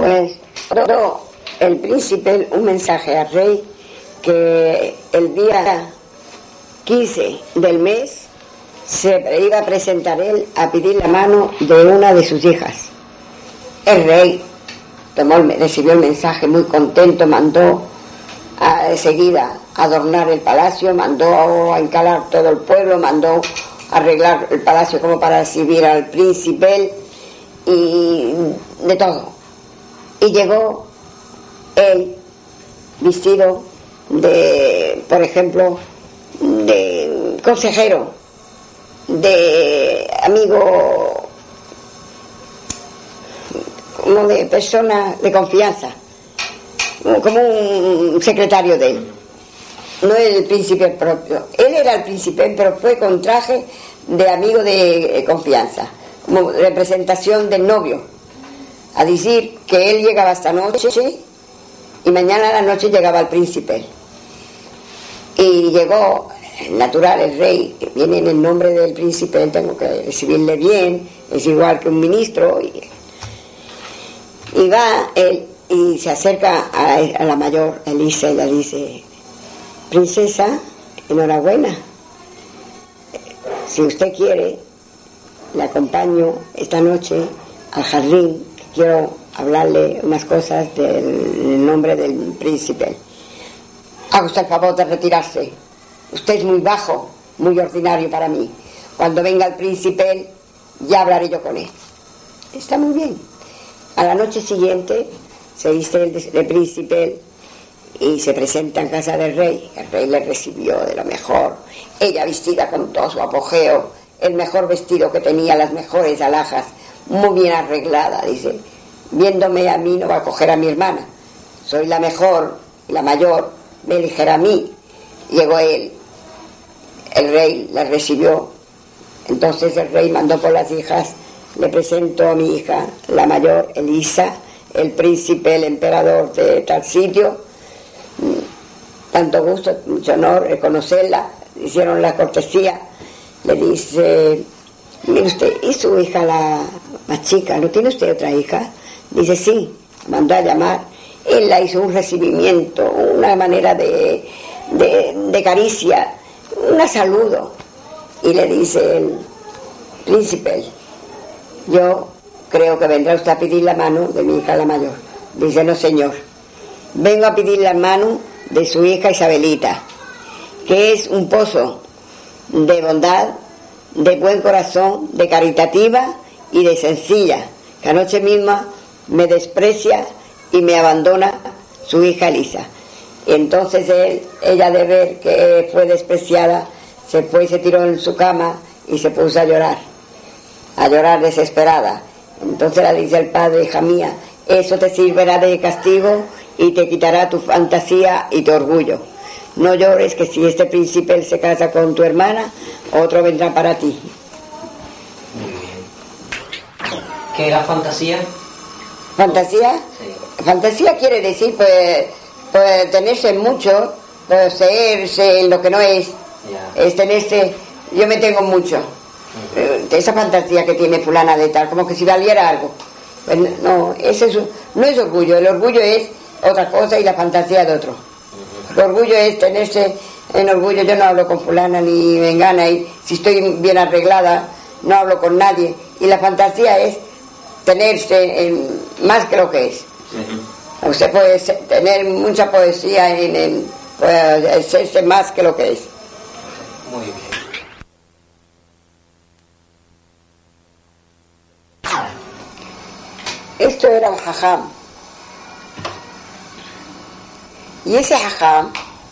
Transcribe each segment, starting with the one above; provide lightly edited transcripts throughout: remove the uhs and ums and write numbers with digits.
Pues mandó el príncipe un mensaje al rey que el día 15 del mes se iba a presentar él a pedir la mano de una de sus hijas. El rey recibió el mensaje muy contento, mandó enseguida adornar el palacio, mandó a encalar todo el pueblo, mandó arreglar el palacio como para recibir al príncipe y de todo. Y llegó él vestido de, por ejemplo, de consejero, de amigo, como de persona de confianza, como un secretario de él. No el príncipe propio. Él era el príncipe, pero fue con traje de amigo de confianza, como representación del novio, a decir que él llegaba esta noche y mañana a la noche llegaba el príncipe. Y llegó, natural, el rey, que viene en el nombre del príncipe, tengo que recibirle bien, es igual que un ministro. Y va él y se acerca a la mayor Elisa y le dice: princesa, enhorabuena, si usted quiere le acompaño esta noche al jardín, que quiero hablarle unas cosas del nombre del príncipe. Haga usted el favor de retirarse, usted es muy bajo, muy ordinario para mí. Cuando venga el príncipe ya hablaré yo con él. Está muy bien. A la noche siguiente se viste el príncipe y se presenta en casa del rey. El rey le recibió de lo mejor, ella vestida con todo su apogeo, el mejor vestido que tenía, las mejores alhajas, muy bien arreglada. Dice: viéndome a mí no va a coger a mi hermana, soy la mejor, la mayor, me eligerá a mí. Llegó él, el rey la recibió. Entonces el rey mandó por las hijas: le presento a mi hija, la mayor, Elisa, el príncipe, el emperador de tal sitio. Tanto gusto, mucho honor reconocerla. Hicieron la cortesía. Le dice: mire usted, ¿y su hija la más chica? ¿No tiene usted otra hija? Dice: sí. Mandó a llamar. Él la hizo un recibimiento, una manera de caricia, un saludo. Y le dice el príncipe: yo creo que vendrá usted a pedir la mano de mi hija la mayor. Dice: no, señor, vengo a pedir la mano de su hija Isabelita, que es un pozo de bondad, de buen corazón, de caritativa y de sencilla, que anoche misma me desprecia y me abandona su hija Elisa. Y entonces ella, de ver que fue despreciada, se fue y se tiró en su cama y se puso a llorar desesperada. Entonces le dice el padre: hija mía, eso te servirá de castigo y te quitará tu fantasía y tu orgullo. No llores, que si este príncipe se casa con tu hermana, otro vendrá para ti. Muy bien. ¿Qué era fantasía? ¿Fantasía? Sí. Fantasía quiere decir pues tenerse mucho, poseerse en lo que no es. Ya. Es tenerse, yo me tengo mucho. Esa fantasía que tiene fulana de tal, como que si valiera algo. Pues no, no es orgullo. El orgullo es otra cosa y la fantasía de otro. El orgullo es tenerse en orgullo. Yo no hablo con fulana ni vengana, y si estoy bien arreglada no hablo con nadie. Y la fantasía es tenerse en más que lo que es. Usted puede tener mucha poesía puede serse más que lo que es. Muy bien. Esto era un jajam. Y ese jajam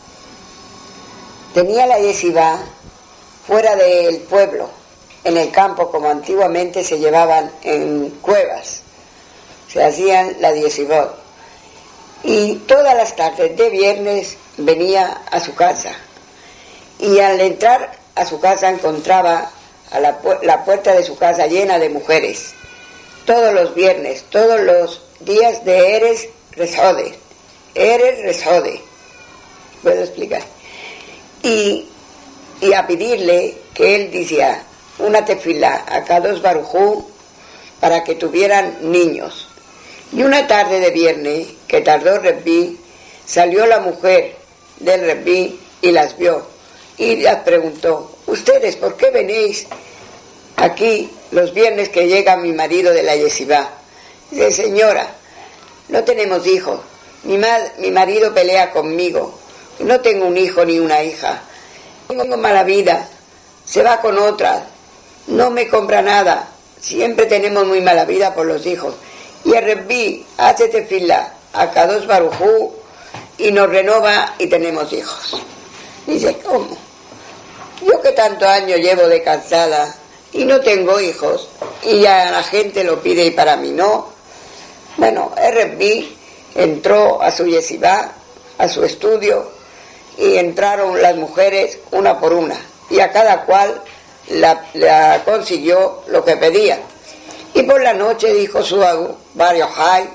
tenía la yeshiva fuera del pueblo, en el campo, como antiguamente se llevaban en cuevas. Se hacían la yeshivot. Y todas las tardes de viernes venía a su casa. Y al entrar a su casa encontraba a la puerta de su casa llena de mujeres. Todos los viernes, todos los días de Eres Resode. Eres Resode. ¿Puedo explicar? Y a pedirle que él decía una tefilá a Kadosh Baruj Hu para que tuvieran niños. Y una tarde de viernes, que tardó Rebbi, salió la mujer del Rebbi y las vio y las preguntó: ¿ustedes por qué venís aquí los viernes que llega mi marido de la yesivá? Dice: señora, no tenemos hijos, mi marido pelea conmigo, no tengo un hijo ni una hija, tengo mala vida, se va con otra, no me compra nada, siempre tenemos muy mala vida por los hijos. Y el Rebbi hace tefilá a Kadosh Baruj Hu y nos renova y tenemos hijos. Dice: ¿cómo? Yo que tantos años llevo de casada y no tengo hijos, y ya la gente lo pide y para mí no. Bueno, el Rebbi entró a su yesivá, a su estudio, y entraron las mujeres una por una, y a cada cual la consiguió lo que pedía. Y por la noche dijo su Bar Yochai,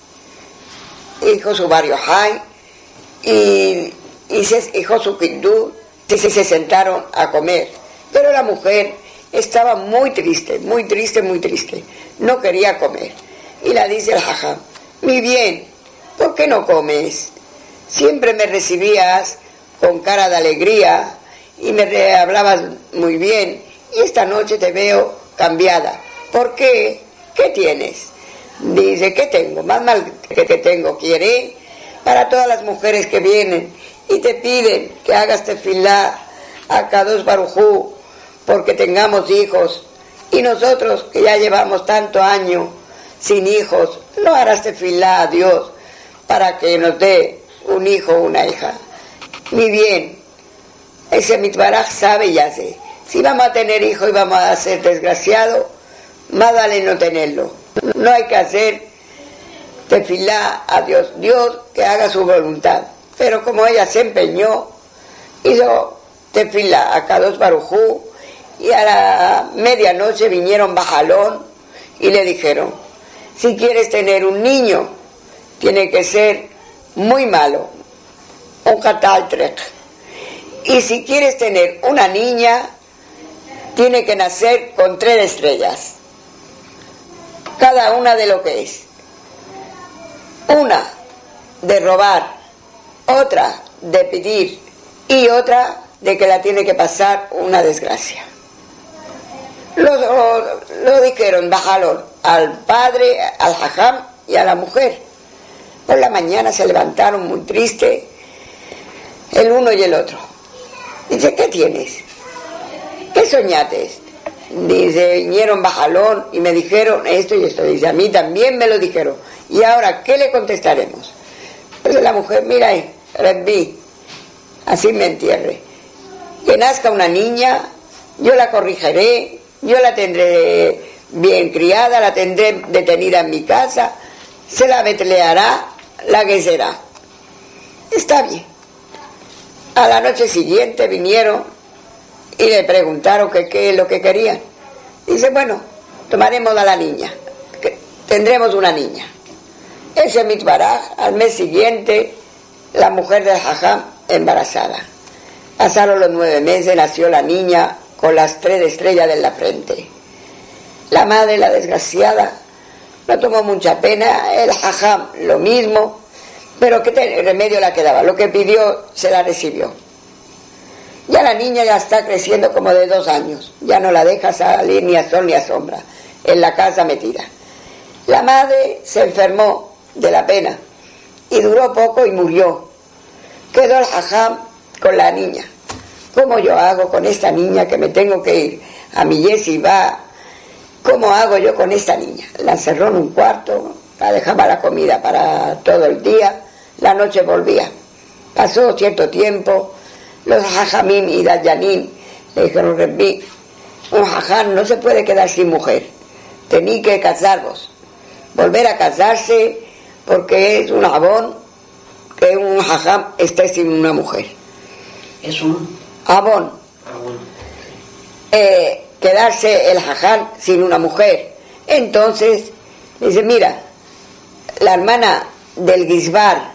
y dijo su Kiddush, y se sentaron a comer. Pero la mujer estaba muy triste, no quería comer. Y la dice el Jajam: mi bien, ¿por qué no comes? Siempre me recibías con cara de alegría y me hablabas muy bien, y esta noche te veo cambiada. ¿Por qué? ¿Qué tienes? Dice: ¿qué tengo? Más mal que tengo, quiere para todas las mujeres que vienen y te piden que hagas tefilá a Kadosh Baruj Hu porque tengamos hijos, y nosotros que ya llevamos tanto año sin hijos, no harás tefilá a Dios para que nos dé un hijo o una hija. Mi bien, ese mitbaraj sabe y hace. Si vamos a tener hijos y vamos a ser desgraciados, más vale no tenerlo. No hay que hacer tefilá a Dios, que haga su voluntad. Pero como ella se empeñó, hizo tefilá a Kadosh Baruj Hu, y a la medianoche vinieron Bajalón y le dijeron: si quieres tener un niño, tiene que ser muy malo, un Hataltrek. Y si quieres tener una niña, tiene que nacer con 3 estrellas, cada una de lo que es. Una de robar, otra de pedir y otra de que la tiene que pasar una desgracia. Lo dijeron Bajalón al padre, al Jajam y a la mujer. Por la mañana se levantaron muy tristes el uno y el otro. Dice: ¿qué tienes? ¿Qué soñaste? Dice: vinieron Bajalón y me dijeron esto y esto. Dice: a mí también me lo dijeron. ¿Y ahora qué le contestaremos? Entonces la mujer: mira, Rebbi, así me entierre. Que nazca una niña, yo la corregiré, yo la tendré bien criada, la tendré detenida en mi casa, se la betleará la que será. Está bien. A la noche siguiente vinieron y le preguntaron que qué es lo que querían. Dice: bueno, tomaremos a la niña, que tendremos una niña. Ese mitbaraj, al mes siguiente, la mujer del Jajam embarazada. Pasaron los 9 meses, nació la niña con las 3 estrellas en la frente. La madre, la desgraciada, no tomó mucha pena, el Jajam lo mismo, pero ¿qué remedio la quedaba? Lo que pidió se la recibió. Ya la niña ya está creciendo como de 2 años, ya no la deja salir ni a sol ni a sombra, en la casa metida. La madre se enfermó de la pena y duró poco y murió. Quedó el Jajam con la niña. ¿Cómo yo hago con esta niña que me tengo que ir a mi yesivá? ¿Cómo hago yo con esta niña? La encerró en un cuarto, la dejaba la comida para todo el día, la noche volvía. Pasó cierto tiempo, los Jajamim y Dayanim le dijeron: Rebbi, un Jajam no se puede quedar sin mujer, tenéis que casaros, volver a casarse, porque es un abón que un Jajam esté sin una mujer. Es un abón. Quedarse el Jajam sin una mujer. Entonces dice: mira, la hermana del Gizbar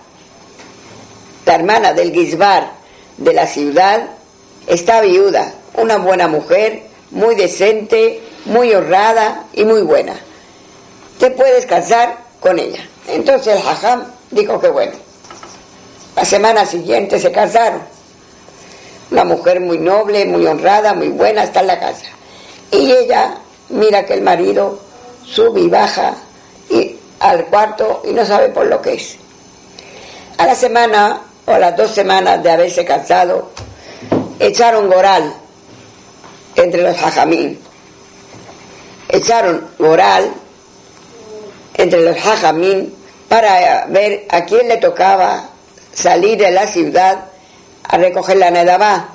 de la ciudad está viuda, una buena mujer, muy decente, muy honrada y muy buena. Te puedes casar con ella. Entonces el jajam dijo que bueno. La semana siguiente se casaron. Una mujer muy noble, muy honrada, muy buena, está en la casa. Y ella mira que el marido sube y baja al cuarto y no sabe por lo que es. A la semana o a las 2 semanas de haberse casado, echaron goral entre los jajamín. Echaron goral entre los jajamín para ver a quién le tocaba salir de la ciudad a recoger la nedabá.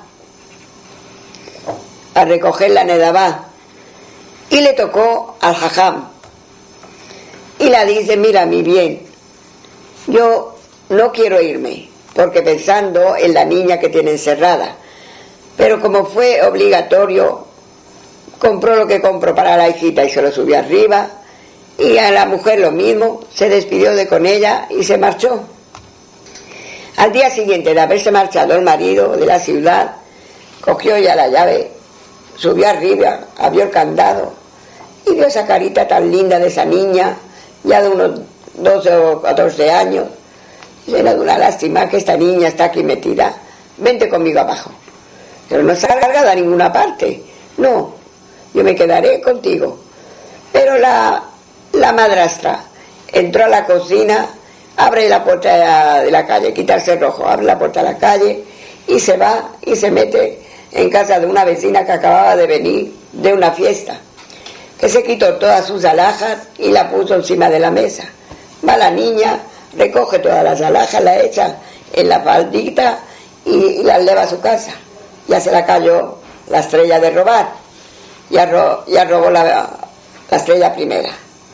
A recoger la nedabá. Y le tocó al jajam. Y la dice, mira mi bien, yo no quiero irme, porque pensando en la niña que tiene encerrada. Pero como fue obligatorio, compró lo que compró para la hijita y se lo subió arriba. Y a la mujer lo mismo, se despidió con ella y se marchó. Al día siguiente de haberse marchado el marido de la ciudad, cogió ya la llave, subió arriba, abrió el candado y vio esa carita tan linda de esa niña, ya de unos 12 o 14 años. Era de una lástima que esta niña está aquí metida. Vente conmigo abajo. Pero no se ha largado a ninguna parte. No, yo me quedaré contigo. Pero la madrastra entró a la cocina, abre la puerta de la calle, quita el cerrojo, abre la puerta de la calle y se va y se mete en casa de una vecina que acababa de venir de una fiesta, que se quitó todas sus alhajas y la puso encima de la mesa. Va la niña, recoge todas las alhajas, la echa en la faldita y la lleva a su casa. Ya se la cayó la estrella de robar, ya robó la estrella primera.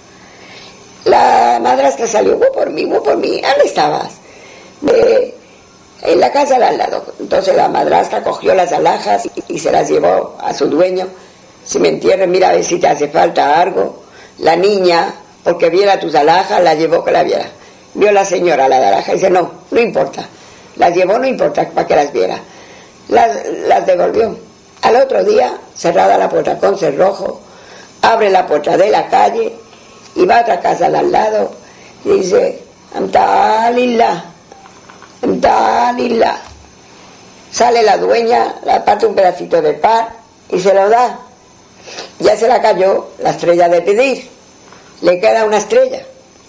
La madrastra salió, voy por mí, ¿dónde estabas? En la casa de al lado. Entonces la madrastra cogió las alhajas y se las llevó a su dueño. Si me entierres, mira a ver si te hace falta algo. La niña, porque viera tus alhajas, la llevó que la viera. Vio la señora la de alhajas y dice, no importa. Las llevó, no importa, para que las viera. Las devolvió. Al otro día, cerrada la puerta con cerrojo, abre la puerta de la calle y va a otra casa de al lado y dice, Amtalillah. Sale la dueña, le parte un pedacito de pan y se lo da. Ya se la cayó la estrella de pedir, le queda una estrella.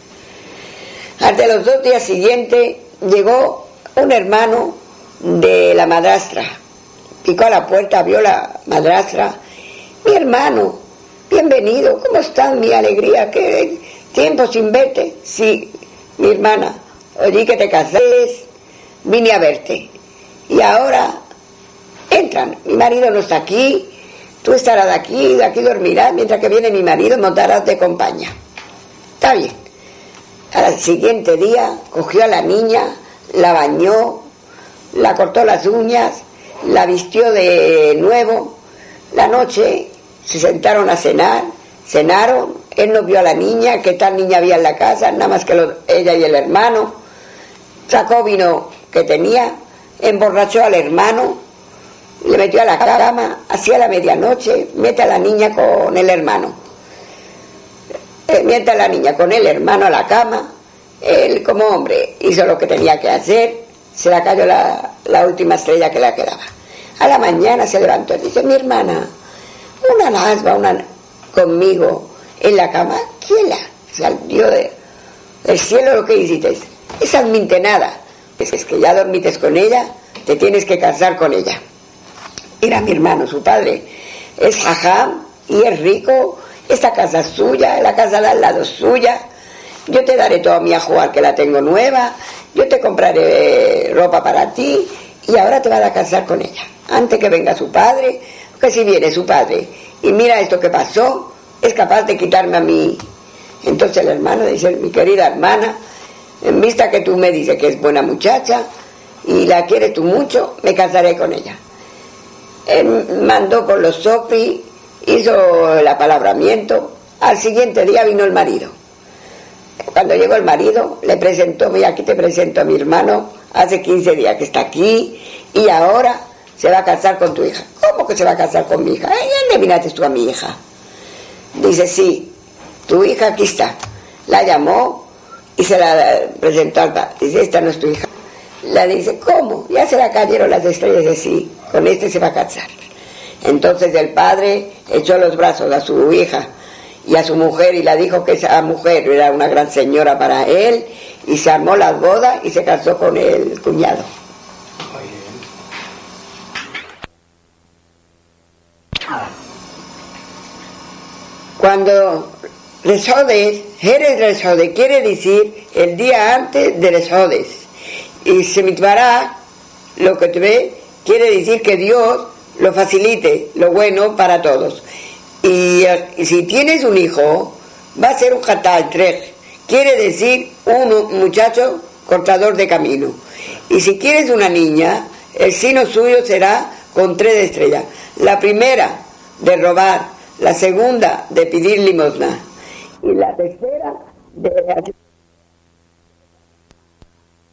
Ante los 2 días siguientes llegó un hermano de la madrastra, picó a la puerta, vio la madrastra, mi hermano, bienvenido, ¿cómo estás? Mi alegría, qué tiempo sin verte. Sí, mi hermana, oí que te casaste, vine a verte. Y ahora entran, mi marido no está aquí, tú estarás de aquí dormirás, mientras que viene mi marido montarás de compañía. Está bien. Al siguiente día cogió a la niña, la bañó, la cortó las uñas, la vistió de nuevo. La noche se sentaron a cenar, cenaron, él no vio a la niña, que tal niña había en la casa, nada más que ella y el hermano. Sacó vino que tenía, emborrachó al hermano, le metió a la cama, hacia la medianoche, mete a la niña con el hermano. Mete a la niña con el hermano a la cama, él como hombre hizo lo que tenía que hacer, se le cayó la última estrella que le quedaba. A la mañana se levantó y dice, mi hermana, una lasba, conmigo en la cama, ¿quién la salió del cielo? Lo que hiciste es admintenada, es que ya dormites con ella, te tienes que casar con ella. Mira mi hermano, su padre es jajam y es rico, esta casa es suya, la casa de al lado es suya, yo te daré toda mi ajuar que la tengo nueva, yo te compraré ropa para ti y ahora te vas a casar con ella, antes que venga su padre, que si viene su padre y mira esto que pasó, es capaz de quitarme a mí. Entonces el hermano dice, mi querida hermana, en vista que tú me dices que es buena muchacha y la quieres tú mucho, me casaré con ella. Él mandó con los sofri, hizo el apalabramiento. Al siguiente día vino el marido. Cuando llegó el marido, le presentó, mira, aquí te presento a mi hermano, hace 15 días que está aquí y ahora se va a casar con tu hija. ¿Cómo que se va a casar con mi hija? ¿Ya le miraste tú a mi hija? Dice, sí, tu hija aquí está. La llamó y se la presentó al padre. Dice, esta no es tu hija. La dice, ¿cómo? Ya se la cayeron las estrellas de sí, con este se va a casar. Entonces el padre echó los brazos a su hija y a su mujer y la dijo que esa mujer era una gran señora para él, y se armó la boda y se casó con el cuñado. Cuando Resodes, Jerez Resodes, quiere decir el día antes de Resodes, y Semitbará, lo que te ve, quiere decir que Dios lo facilite, lo bueno para todos. Y si tienes un hijo, va a ser un Hatal Trej, quiere decir un muchacho cortador de camino. Y si quieres una niña, el signo suyo será con 3 estrellas. La primera, de robar; la segunda, de pedir limosna; y la tercera, de